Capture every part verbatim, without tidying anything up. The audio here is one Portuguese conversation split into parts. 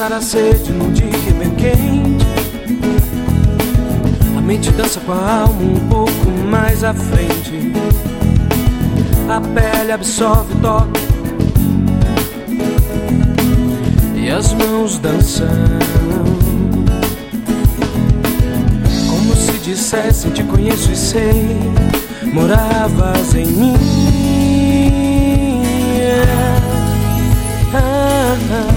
matar a sede num dia bem quente. A mente dança com a alma um pouco mais à frente. A pele absorve o toque e as mãos dançam, como se dissessem: te conheço e sei, moravas em mim. Ah, ah.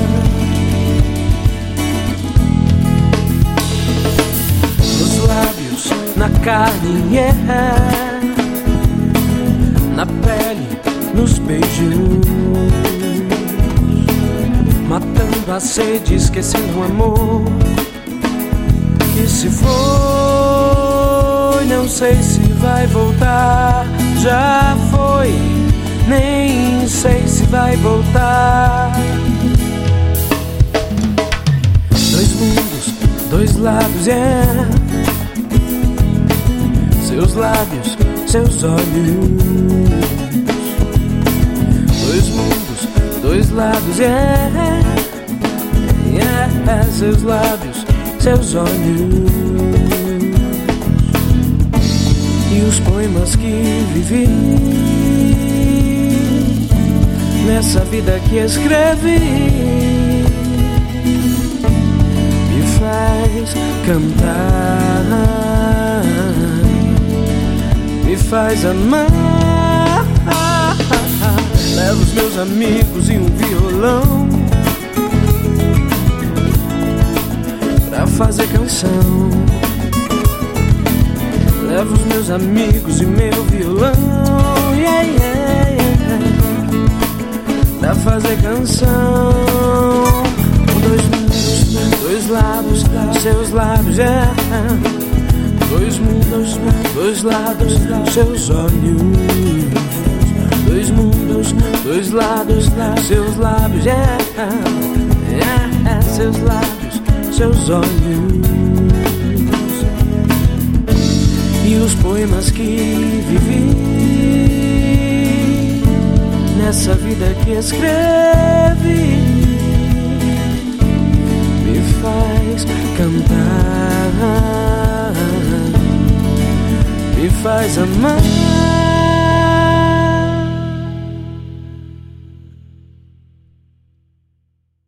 Nos lábios, na carne, yeah. Na pele, nos beijos, matando a sede, esquecendo o amor que se foi. Não sei se vai voltar, já foi, nem sei se vai voltar. Dois mundos, dois lados, yeah. Seus lábios, seus olhos. Dois mundos, dois lados, yeah, yeah. Seus lábios, seus olhos. E os poemas que vivi nessa vida que escrevi me faz cantar, me faz amar. Levo os meus amigos e um violão pra fazer canção. Levo os meus amigos e meu violão, yeah, yeah, yeah, pra fazer canção. Dois mundos, dois lados, seus lábios, yeah. Dois mundos, dois lados, seus olhos. Dois mundos, dois lados, seus lábios, yeah, yeah, seus lábios, seus olhos. E os poemas que vivi nessa vida que escrevi me faz cantar, me faz amar.